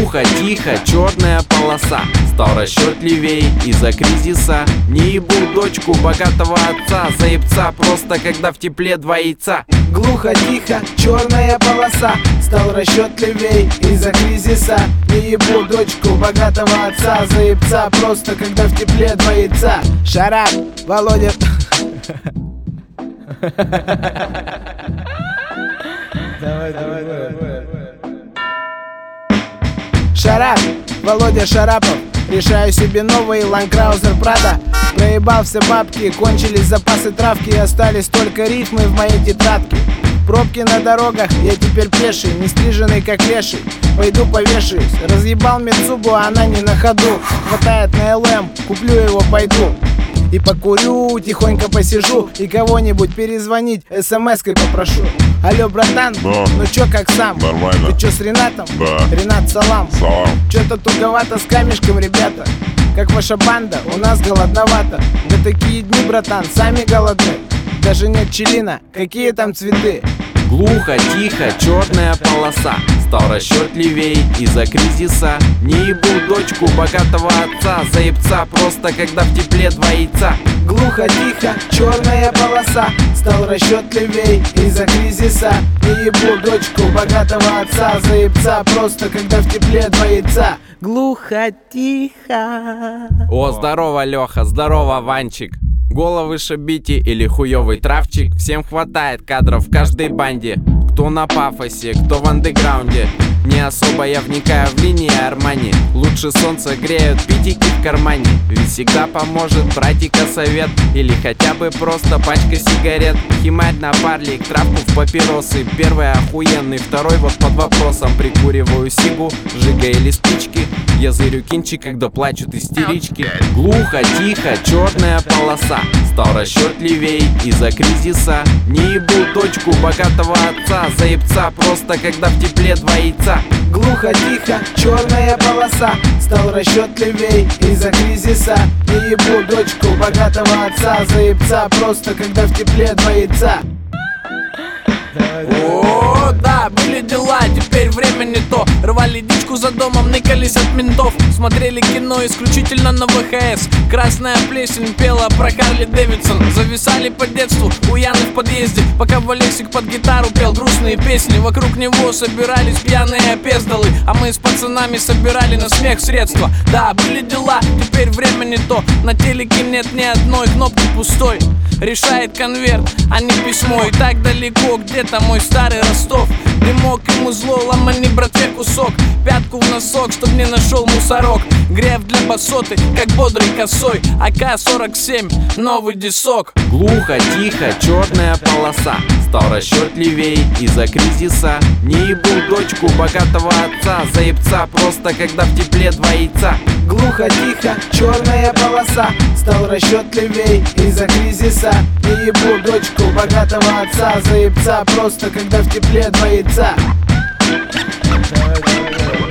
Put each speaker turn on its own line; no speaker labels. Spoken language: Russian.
Глухо, тихо, черная полоса. Стал расчетливей из-за кризиса. Не ебу дочку богатого отца. Заебца просто, когда в тепле два яйца.
Глухо, тихо, черная полоса. Стал расчетливей из-за кризиса. Не ебу дочку богатого отца. Заебца просто, когда в тепле два яйца. Шарап, Володя. Давай. Шарап, Володя Шарапов. Решаю себе новый Land Cruiser Prado. Проебал все бабки, кончились запасы травки. Остались только рифмы в моей тетрадке. Пробки на дорогах, я теперь пеший, не стриженный как леший. Пойду повешаюсь, разъебал Митсубу, а она не на ходу. Хватает на ЛМ, куплю его, пойду. И покурю, тихонько посижу. И кого-нибудь перезвонить смс-кой попрошу. Алло, братан,
да.
Ну чё, как сам?
Нормально.
Ты чё, с Ренатом?
Да.
Ренат, салам.
Салам.
Чё-то туговато с камешком, ребята. Как ваша банда, у нас голодновато. Да такие дни, братан, сами голодны. Даже нет пчелина, какие там цветы?
Глухо, тихо, черная полоса. Стал расчетливей из-за кризиса. Не ебу дочку богатого отца. Заебца просто, когда в тепле два яйца.
Глухо, тихо, черная полоса. Стал расчетливей из-за кризиса. Не ебу дочку богатого отца. Заебца просто, когда в тепле два яйца. Глухо, тихо.
О, здорово, Леха, здорово, Ванчик. Головы шабите или хуёвый травчик. Всем хватает кадров в каждой банде. Кто на пафосе, кто в андеграунде. Не особо я вникаю в линии Армани. Лучше солнце греют питики в кармане. Ведь всегда поможет братика совет. Или хотя бы просто пачка сигарет. Химарь на парлик, травку в папиросы. Первый охуенный, второй вот под вопросом. Прикуриваю сигу, жига или спички. Я зырю кинчик, когда плачут истерички. Глухо, тихо, черная полоса. Стал расчетливей из-за кризиса. Не ебу дочку богатого отца. Заебца просто, когда в тепле два яйца.
Глухо, тихо, черная полоса. Стал расчетливей из-за кризиса. Не ебу дочку богатого отца. Заебца просто, когда в тепле два яйца.
О, да, были дела, теперь время не то. Рвали дичку за домом, ныкались от ментов. Смотрели кино исключительно на ВХС. Красная плесень пела про Харли Дэвидсон. Зависали по детству у Яны в подъезде, пока Валексик под гитару пел грустные песни. Вокруг него собирались пьяные опездалы, а мы с пацанами собирали на смех средства. Да, были дела, теперь время не то. На телеке нет ни одной кнопки пустой. Решает конверт, а не письмо. И так далеко где-то мой старый Ростов. Дымок ему зло, ломани братве кусок. Пятку в носок, чтоб не нашел мусорок. Греф для басоты, как бодрый косой. АК-47, новый дисок.
Глухо, тихо, черная полоса. Стал расчетливей из-за кризиса. Не ебу дочку богатого отца. Заебца просто, когда в тепле два яйца.
Глухо, тихо, черная полоса. Стал расчетливей из-за кризиса. Не ебу дочку богатого отца. Заебца просто, когда в тепле два яйца. Давай.